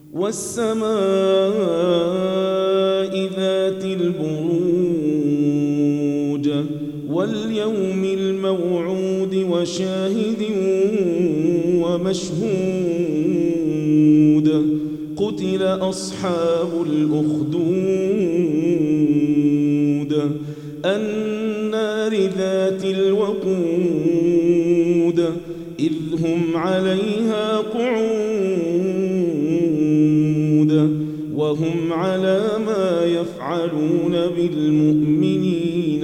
والسماء ذات البروج واليوم الموعود وشاهد ومشهود قتل أصحاب الأخدود النار ذات الوقود إذ هم عليها قعود وهم على ما يفعلون بالمؤمنين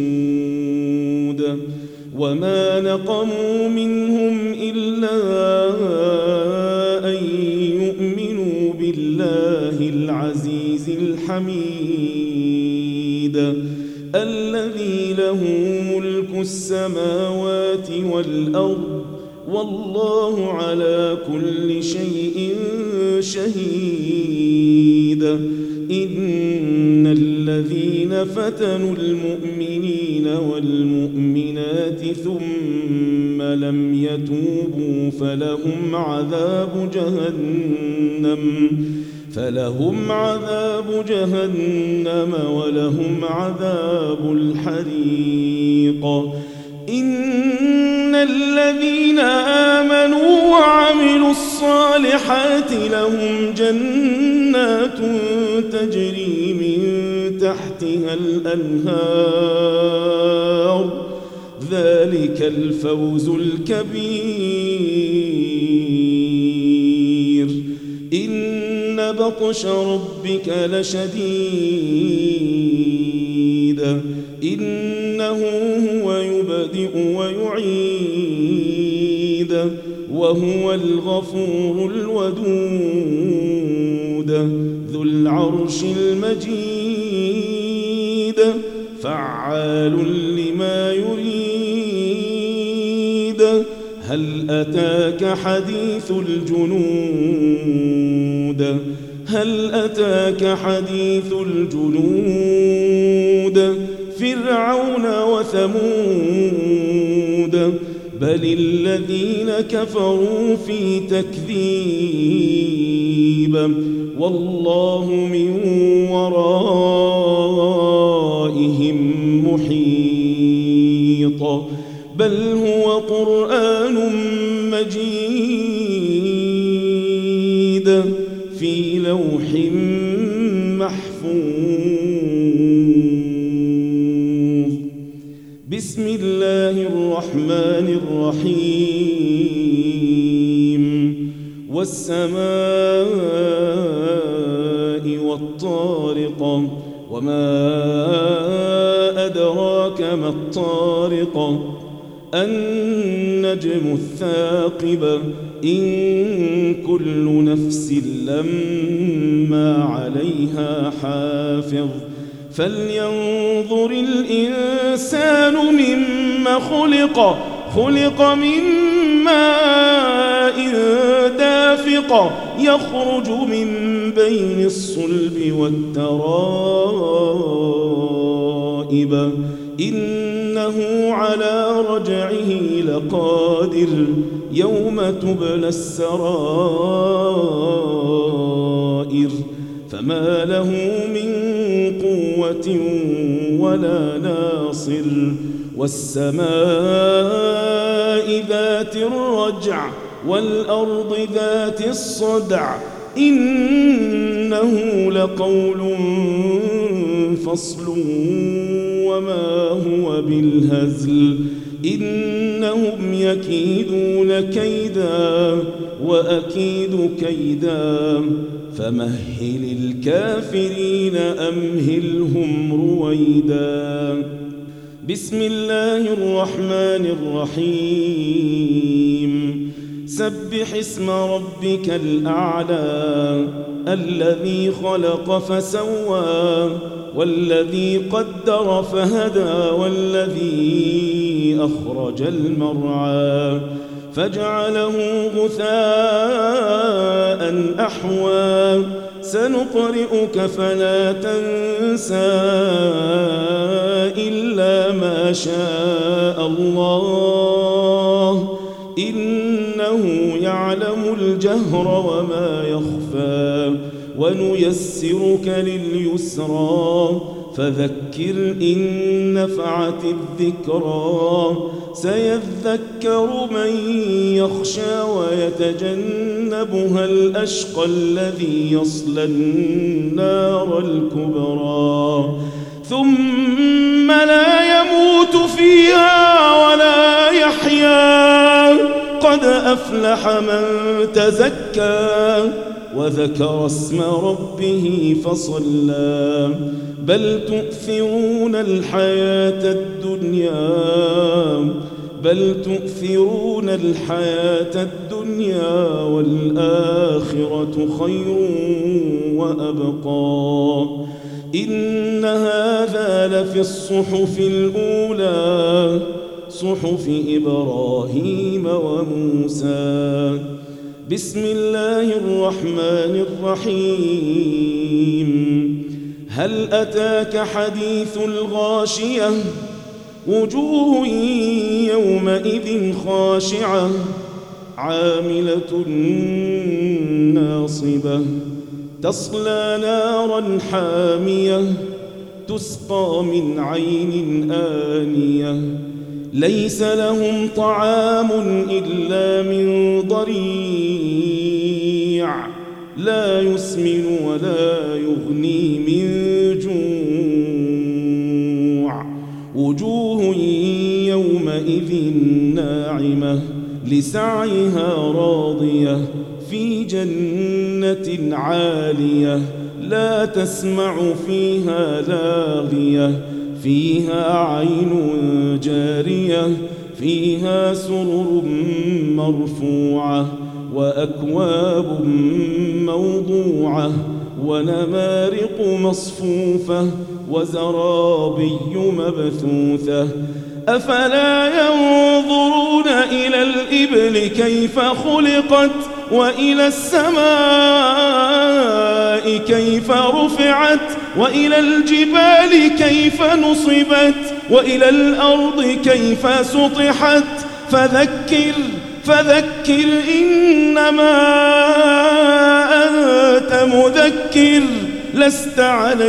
شهود وما نقموا منهم إلا أن يؤمنوا بالله العزيز الحميد الذي له ملك السماوات والأرض والله على كل شيء شهيد إن الذين فتنوا المؤمنين والمؤمنات ثم لم يتوبوا فلهم عذاب جهنم ولهم عذاب الحريق إن الذين آمنوا وعملوا الصالحات لهم جنات تجري من تحتها الأنهار ذلك الفوز الكبير إن بطش ربك لشديد إنه هو يبدئ ويعيد وهو الغفور الودود ذو العرش المجيد فعال لما يريد هل أتاك حديث الجنود فرعون وثمود بل الذين كفروا في تكذيب والله من ورائهم محيط بل هو قرآن مجيد في لوح محفوظ بسم الله الرحمن الرحيم والسماء والطارق وما أدراك ما الطارق النجم الثاقب إن كل نفس لما عليها حافظ فلينظر الإنسان مما خلق من ماء دافق يخرج من بين الصلب والترائب إنه على رجعه لقادر يوم تبلى السرائر فما له من قوة ولا ناصر والسماء ذات الرجع والأرض ذات الصدع إنه لقول فصل وما هو بالهزل إنهم يكيدون كيدا وأكيد كيدا فمهل الكافرين أمهلهم رويدا بسم الله الرحمن الرحيم سبح اسم ربك الأعلى الذي خلق فسوى والذي قدر فهدى والذي أخرج المرعى فجعله غثاء أحوى سنقرئك فلا تنسى إلا ما شاء الله إنه يعلم الجهر وما يخفى ونيسرك لليسرى فذكر إن نفعت الذكرى سيذكر من يخشى ويتجنبها الأشقى الذي يصلى النار الكبرى ثم لا يموت فيها ولا يحيا قد أفلح من تزكى وذكر اسم ربه فصلى بل تؤثرون الحياة الدنيا والآخرة خير وأبقى إن هذا لفي الصحف الأولى صحف إبراهيم وموسى بسم الله الرحمن الرحيم هل أتاك حديث الغاشية وجوه يومئذ خاشعة عاملة ناصبة تصلى نارا حامية تسقى من عين آنية ليس لهم طعام إلا من ضريع لا يسمن ولا يغني من جوع وجوه يومئذ ناعمة لسعيها راضية في جنة عالية لا تسمع فيها لاغية فيها عين جارية فيها سرر مرفوعة وأكواب موضوعة ونمارق مصفوفة وزرابي مبثوثة أفلا ينظرون إلى الإبل كيف خلقت وإلى السماء كيف رفعت وإلى الجبال كيف نصبت وإلى الأرض كيف سطحت فذكر إنما أنت مذكر لست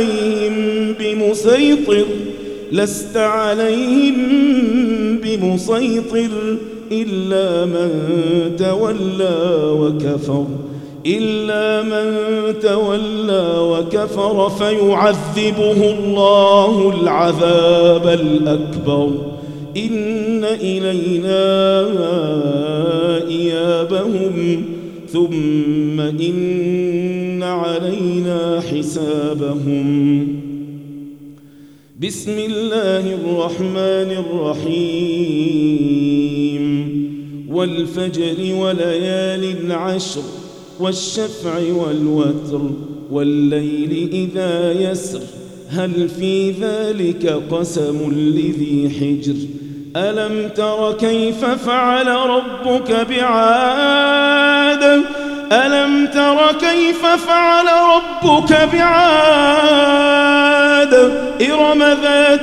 عليهم بمسيطر إلا من تولى وكفر فيعذبه الله العذاب الأكبر إن إلينا إيابهم ثم إن علينا حسابهم بسم الله الرحمن الرحيم والفجر وليال عشر والشفع والوتر والليل إذا يسر هل في ذلك قسم لذي حجر ألم تر كيف فعل ربك بعاد إرم ذات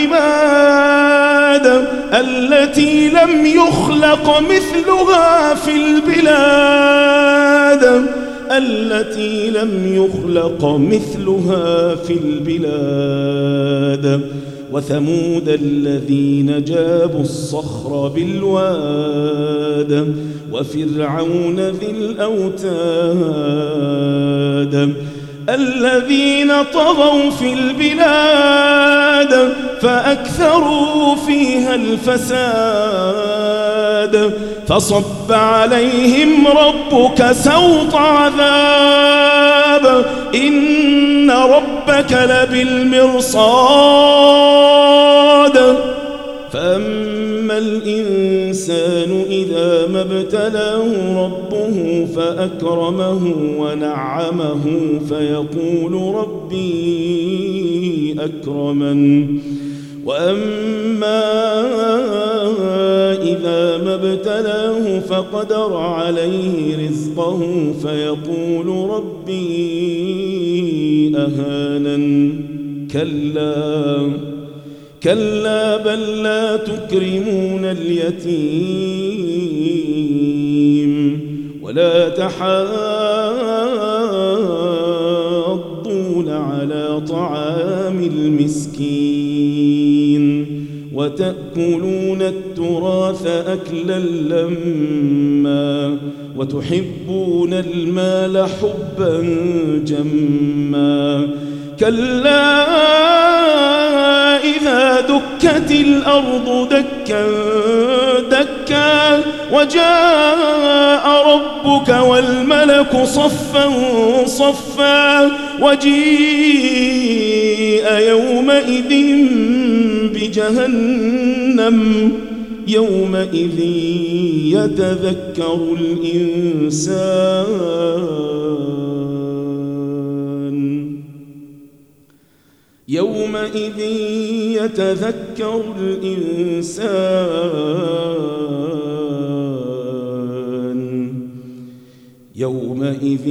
العماد التي لم يخلق مثلها في البلاد وثمود الذين جابوا الصخر بالواد وفرعون ذي الأوتاد الذين طغوا في البلاد فأكثروا فيها الفساد فصب عليهم ربك سوط عذاب إن ربك لبالمرصاد فأما الإنسان إذا ما ابتلاه ربه فأكرمه ونعمه فيقول ربي أكرمن وأما إذا ما ابتلاه فقدر عليه رزقه فيقول ربي أهانن كلا بل لا تكرمون اليتيم ولا تحاضون وتأكلون التراث أكلا لما وتحبون المال حبا جما كلا إذا دكت الأرض دكا دكا وجاء ربك والملك صفا صفا وجيء يومئذ بجهنم يومئذ يتذكر الإنسان يومئذ يتذكر الإنسان يومئذ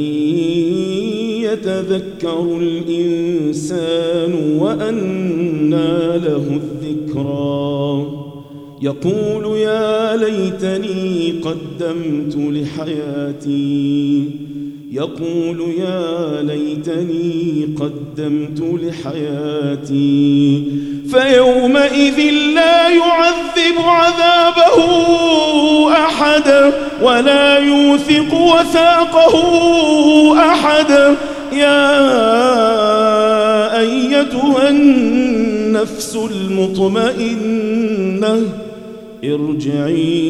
يتذكر الإنسان وأنى له الذكرى يقول يا ليتني قدمت لحياتي يقول يا ليتني قدمت لحياتي فيومئذ لا يعذب عذابه أحد ولا يوثق وثاقه أحد يا أيتها النفس المطمئنة ارجعي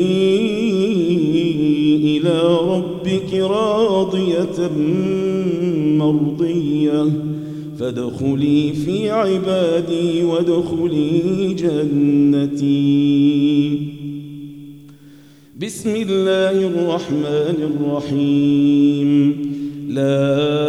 إلى ربك راضية مرضية فادخلي في عبادي وادخلي جنتي. بسم الله الرحمن الرحيم. لا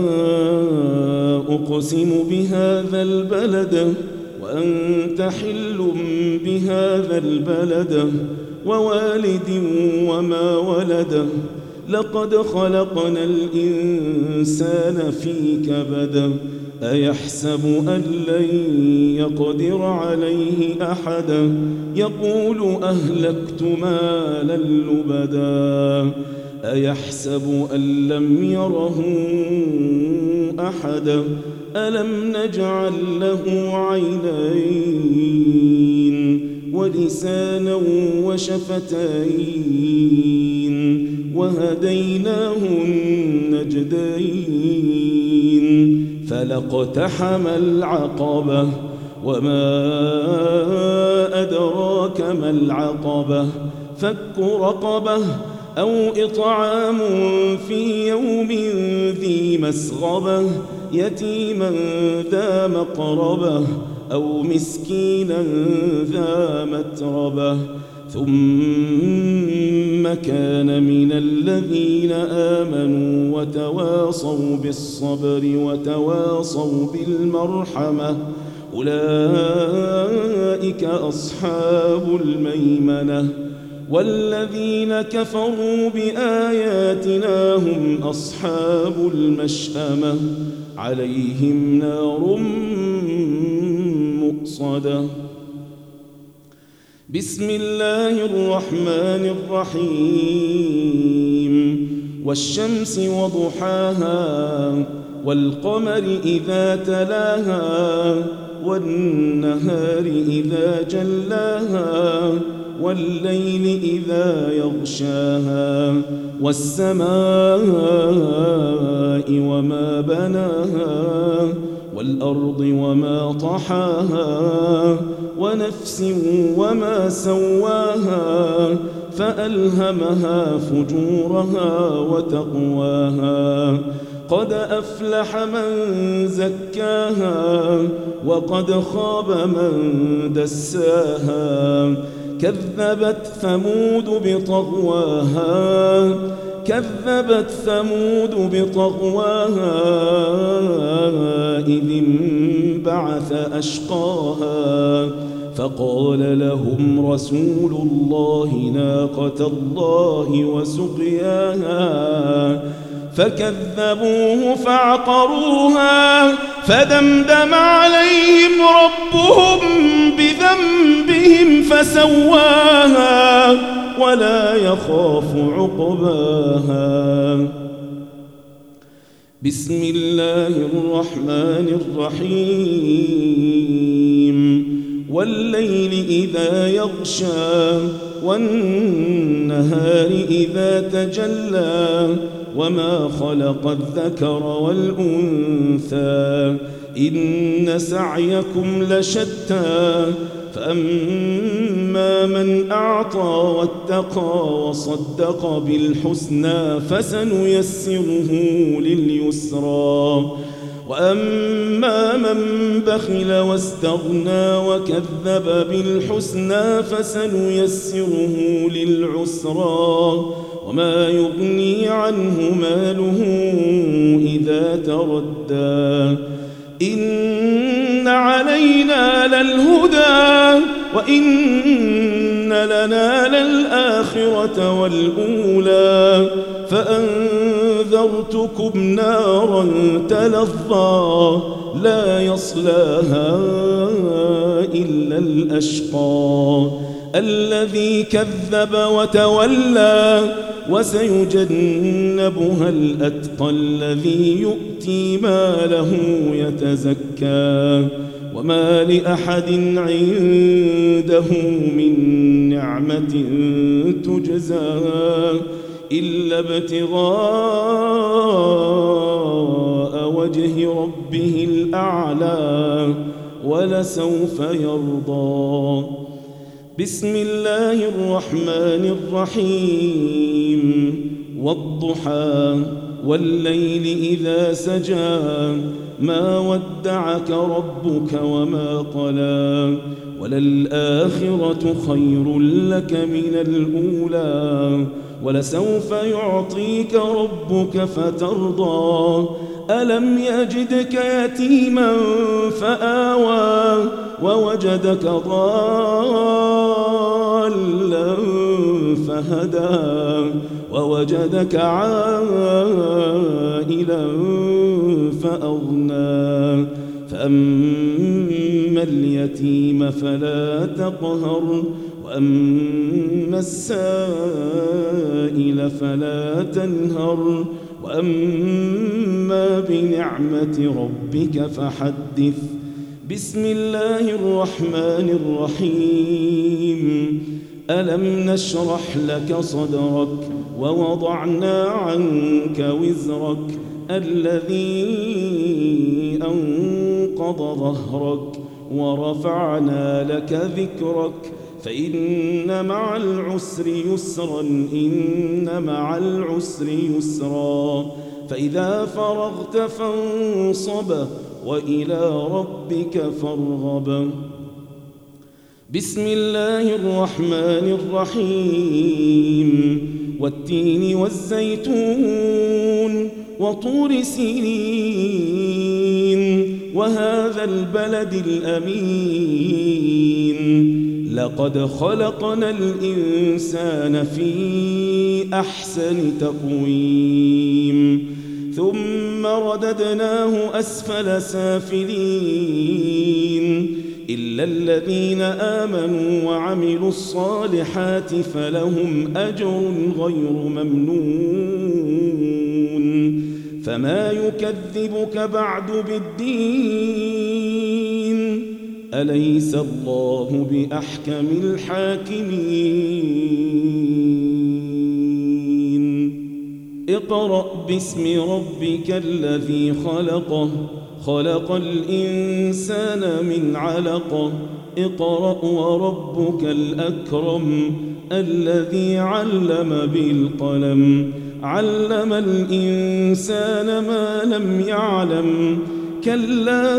أقسم بهذا البلد وأنت حل بهذا البلد ووالد وما ولد لقد خلقنا الإنسان في كبد أيحسب أن لن يقدر عليه أحد يقول أهلكت مالا لبدا أيحسب أن لم يره أحد ألم نجعل له عينين ولسانا وشفتين وهديناه النجدين فلاقتحم العقبة وما أدراك ما العقبة فك رقبة أو إطعام في يوم ذي مسغبة يتيما ذا مقربة أو مسكينا ذا متربة ثم كان من الذين آمنوا وتواصوا بالصبر وتواصوا بالمرحمة أولئك أصحاب الميمنة والذين كفروا بآياتنا هم أصحاب المشأمة عليهم نار مؤصدة. بسم الله الرحمن الرحيم. والشمس وضحاها والقمر إذا تلاها والنهار إذا جلاها والليل إذا يغشاها والسماء وما بناها والأرض وما طحاها ونفس وما سواها فألهمها فجورها وتقواها قد أفلح من زكاها وقد خاب من دساها كذبت ثمود بطغواها كذبت ثمود بطغواها إذ انبعث أشقاها فقال لهم رسول الله ناقة الله وسقياها فكذبوه فعقروها فدمدم عليهم ربهم بذنبهم فسواها ولا يخاف عقباها. بسم الله الرحمن الرحيم. والليل إذا يغشى والنهار إذا تجلى وما خلق الذكر والأنثى إن سعيكم لشتى فأما من أعطى واتقى وصدق بالحسنى فسنيسره لليسرى وأما من بخل واستغنى وكذب بالحسنى فسنيسره للعسرى وما يغني عنه ماله إذا تردى إن علينا للهدى وإن لنا للآخرة والأولى فأنذرتكم نارا تلظى لا يصلاها إلا الأشقى الذي كذب وتولى وسيجنبها الأتقى الذي يؤتي ماله يتزكى وما لأحد عنده من نعمة تجزى إلا ابتغاء وجه ربه الأعلى ولسوف يرضى. بسم الله الرحمن الرحيم والضحى والليل إذا سجى ما ودعك ربك وما قلى وللآخرة خير لك من الأولى ولسوف يعطيك ربك فترضى ألم يجدك يتيما فآوى ووجدك ضالا فهدى ووجدك عائلا فأغنى فأما اليتيم فلا تقهر وأما السائل فلا تنهر وأما بنعمة ربك فحدث. بسم الله الرحمن الرحيم ألم نشرح لك صدرك ووضعنا عنك وزرك الذي أنقض ظهرك ورفعنا لك ذكرك فإن مع العسر يسرا إن مع العسر يسرا فإذا فرغت فانصب وإلى ربك فارغب. بسم الله الرحمن الرحيم والتين والزيتون وطور سينين وهذا البلد الأمين لقد خلقنا الإنسان في أحسن تقويم ثم رددناه أسفل سافلين إلا الذين آمنوا وعملوا الصالحات فلهم أجر غير ممنون فما يكذبك بعد بالدين أليس الله بأحكم الحاكمين اقرأ باسم ربك الذي خلقه خلق الإنسان من علقه اقرأ وربك الأكرم الذي علم بالقلم علم الإنسان ما لم يعلم كلا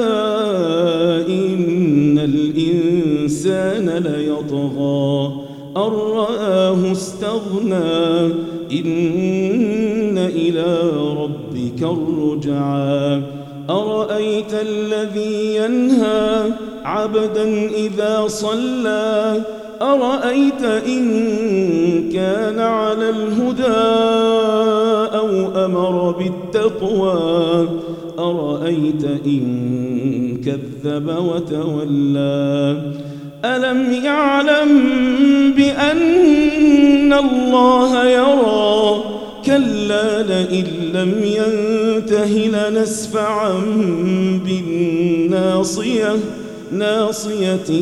إن الإنسان ليطغى أن رآه استغنى إن إلى ربك الرجعى أرأيت الذي ينهى عبدا إذا صلى أرأيت إن كان على الهدى أو أمر بالتقوى أرأيت إن كذب وتولى ألم يعلم بأن الله يرى كلا لئن لم ينته لنسفعا بالناصية ناصية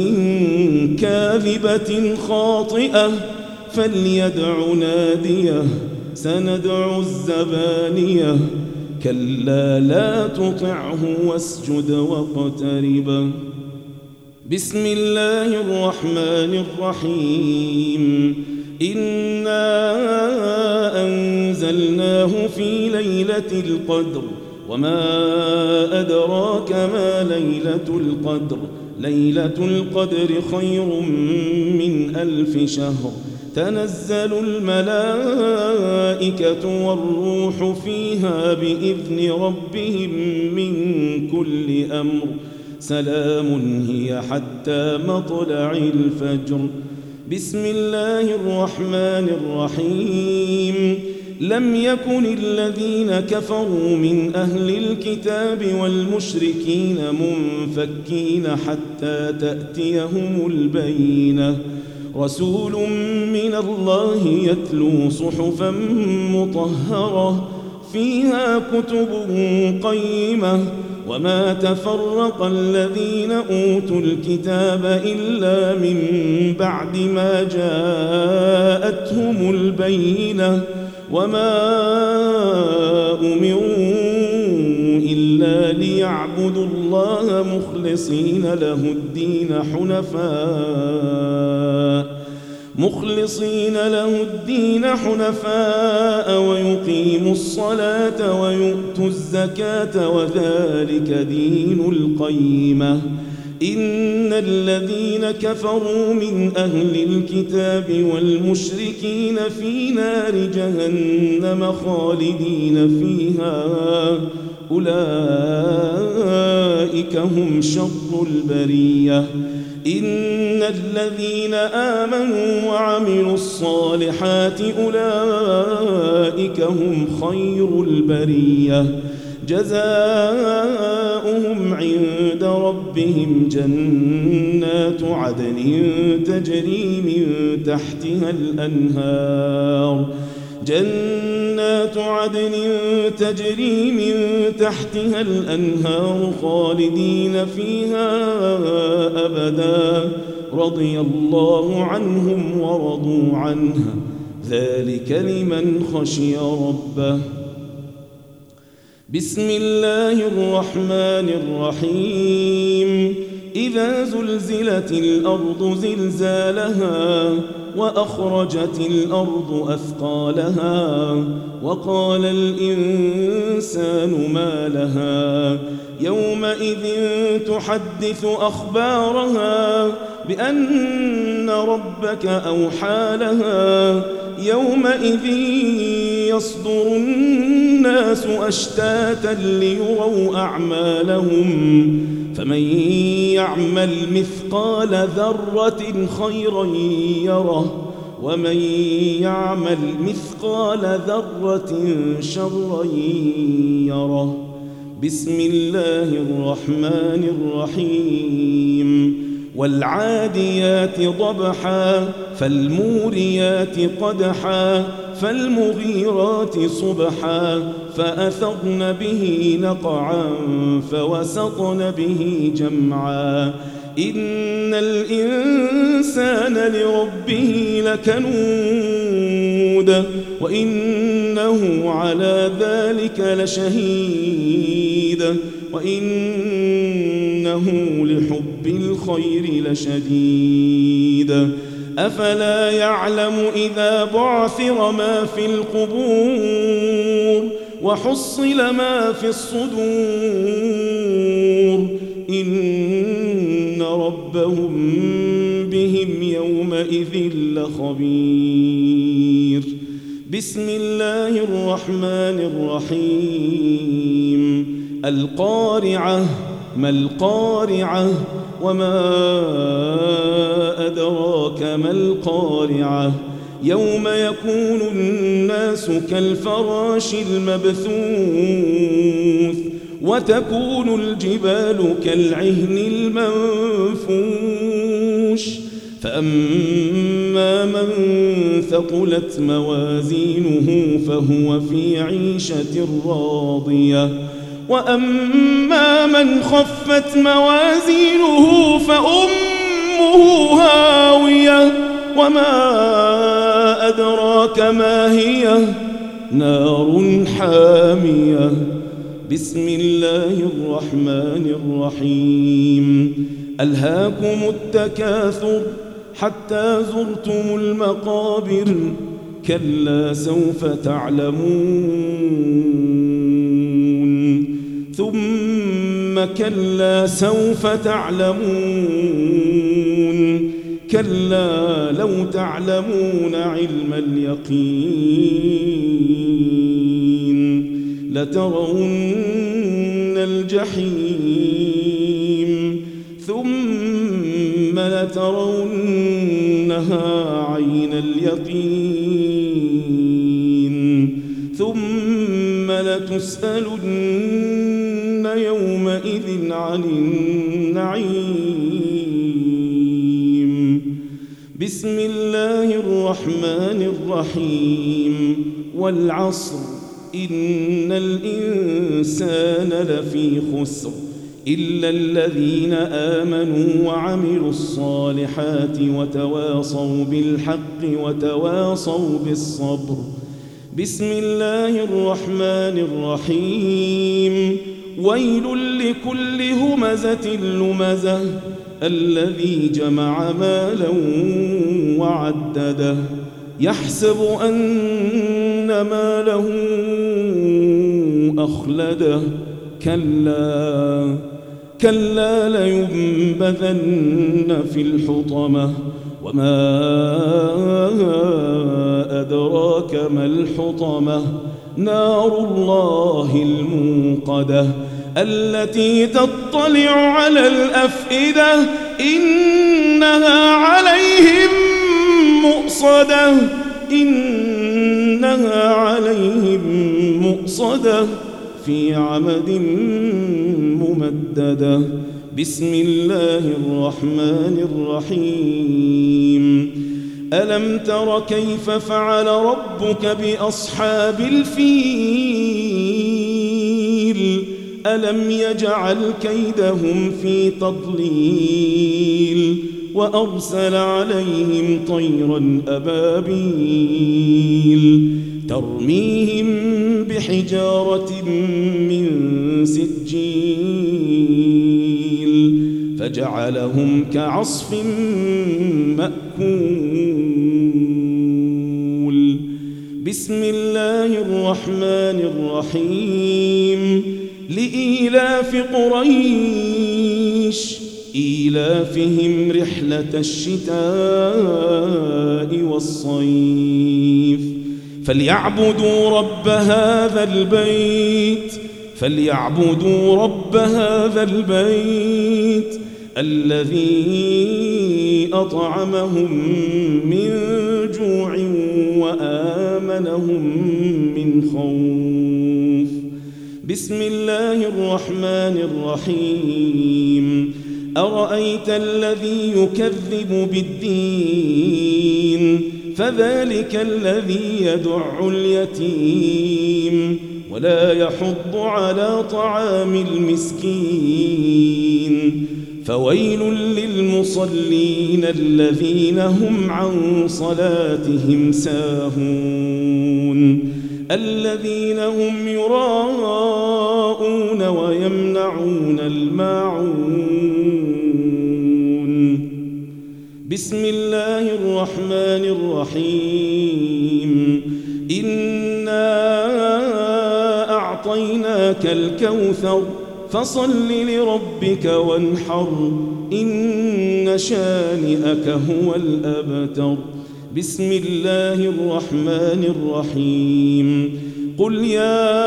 كاذبة خاطئة فليدع ناديه سندع الزبانية كلا لا تطعه واسجد واقترب. بسم الله الرحمن الرحيم إنا أنزلناه في ليلة القدر وما أدراك ما ليلة القدر ليلة القدر خير من 1000 شهر تنزل الملائكة والروح فيها بإذن ربهم من كل أمر سلام هي حتى مطلع الفجر. بسم الله الرحمن الرحيم لم يكن الذين كفروا من أهل الكتاب والمشركين منفكين حتى تأتيهم البينة رسول من الله يتلو صحفا مطهرة فيها كتب قيمة وما تفرق الذين أوتوا الكتاب إلا من بعد ما جاءتهم البينة وما أمروا إلا ليعبدوا الله مخلصين له الدين حنفاء ويقيموا الصلاة ويؤتوا الزكاة وذلك دين القيمة. إن الذين كفروا من أهل الكتاب والمشركين في نار جهنم خالدين فيها أولئك هم شر البرية. إن الذين آمنوا وعملوا الصالحات أولئك هم خير البرية جزاؤهم عند ربهم جنات عدن تجري من تحتها الأنهار خالدين فيها أبدا رضي الله عنهم ورضوا عنه ذلك لمن خشي ربه. بسم الله الرحمن الرحيم إذا زلزلت الأرض زلزالها وأخرجت الأرض أثقالها وقال الإنسان ما لها يومئذ تحدث أخبارها بأن ربك أوحى لها يومئذ يصدر الناس أشتاتا ليروا أعمالهم فمن يعمل مثقال ذرة خيرا يره ومن يعمل مثقال ذرة شرا يره. بسم الله الرحمن الرحيم والعاديات ضبحا فالموريات قدحا فالمغيرات صبحا فأثرن به نقعا فوسطن به جمعا إن الإنسان لربه لكنود وإنه على ذلك لشهيد وإنه لحب الخير لشديد. أفلا يعلم إذا بعثر ما في القبور وحصل ما في الصدور إن ربهم بهم يومئذ لخبير. بسم الله الرحمن الرحيم القارعة ما القارعة وما أدراك ما القارعة يوم يكون الناس كالفراش المبثوث وتكون الجبال كالعهن المنفوش فأما من ثقلت موازينه فهو في عيشة راضية وأما من خفت موازينه فأمه هاوية وما أدراك ما هي نار حامية. بسم الله الرحمن الرحيم. ألهاكم التكاثر حتى زرتم المقابر كلا سوف تعلمون ثم كلا سوف تعلمون كلا لو تعلمون علم اليقين لترون الجحيم ثم لترونها عين اليقين ثم لتسألن يومئذ عن النعيم. بسم الله الرحمن الرحيم. والعصر إن الإنسان لفي خسر إلا الذين آمنوا وعملوا الصالحات وتواصوا بالحق وتواصوا بالصبر. بسم الله الرحمن الرحيم. ويل لكل همزة لمزة الذي جمع مالا وعدده يحسب أن ماله أخلده كلا لينبذن في الحطمة وما أدراك ما الحطمة نار الله الموقدة التي تطلع على الأفئدة إنها عليهم مؤصدة في عمد ممددة. بسم الله الرحمن الرحيم. ألم تر كيف فعل ربك بأصحاب الفيل ألم يجعل كيدهم في تضليل وأرسل عليهم طيرا أبابيل ترميهم بحجارة من سجيل فجعلهم كعصف مأكول. بسم الله الرحمن الرحيم. لإيلاف قريش إيلافهم رحلة الشتاء والصيف فليعبدوا رب هذا البيت الذي أطعمهم من جوع وآمنهم من خوف. بسم الله الرحمن الرحيم. أرأيت الذي يكذب بالدين فذلك الذي يدع اليتيم ولا يحض على طعام المسكين. فويل للمصلين الذين هم عن صلاتهم ساهون الذين هم يراءون ويمنعون الماعون. بسم الله الرحمن الرحيم. إنا أعطيناك الكوثر فصل لربك وانحر إن شانئك هو الأبتر. بسم الله الرحمن الرحيم. قل يا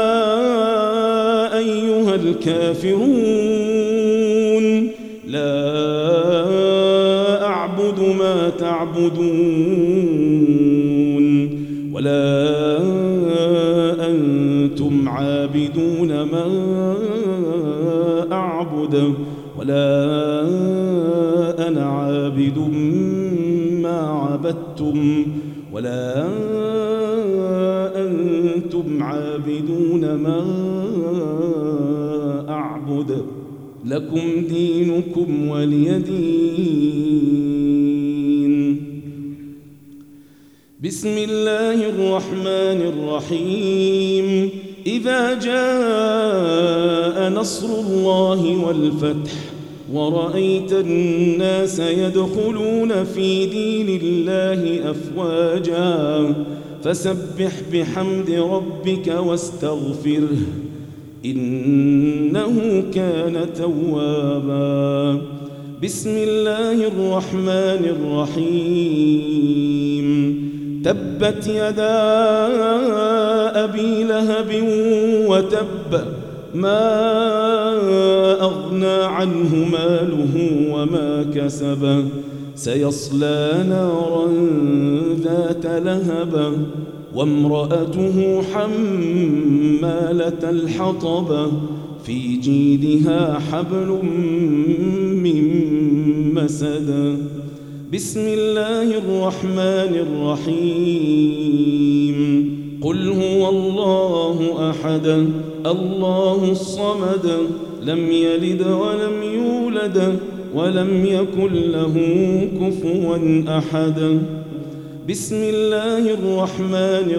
أيها الكافرون لا أعبد ما تعبدون ولا أنتم عابدون ما أعبد ولا أنا عابد ما عبدتم ولا أنتم عابدون ما فاعبد لكم دينكم ولي دين. بسم الله الرحمن الرحيم. إذا جاء نصر الله والفتح ورأيت الناس يدخلون في دين الله أفواجا فسبح بحمد ربك واستغفره إنه كان توابا. بسم الله الرحمن الرحيم. تبت يدا أبي لهب وتب ما أغنى عنه ماله وما كسب سيصلى نارا ذات لهب وامرأته حمالة الحطب في جيدها حبل من مسد. بسم الله الرحمن الرحيم. قل هو الله أحد الله الصمد لم يلد ولم يولد ولم يكن له كفوا أحد. بسم الله الرحمن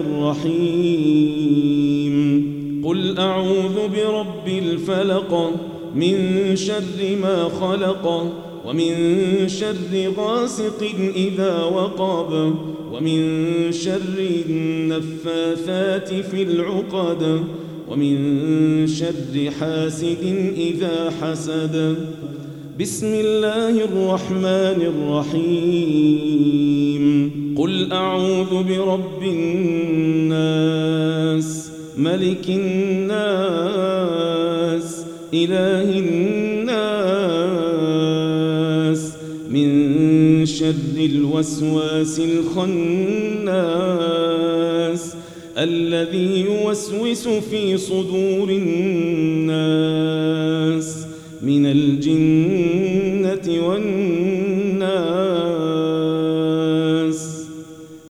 الرحيم. قل أعوذ برب الفلق من شر ما خلق ومن شر غاسق إذا وقب ومن شر النفاثات في العقد ومن شر حاسد إذا حسد. بسم الله الرحمن الرحيم. قل أعوذ برب الناس ملك الناس إله الناس من شر الوسواس الخناس الذي يوسوس في صدور الناس من الجنة والناس.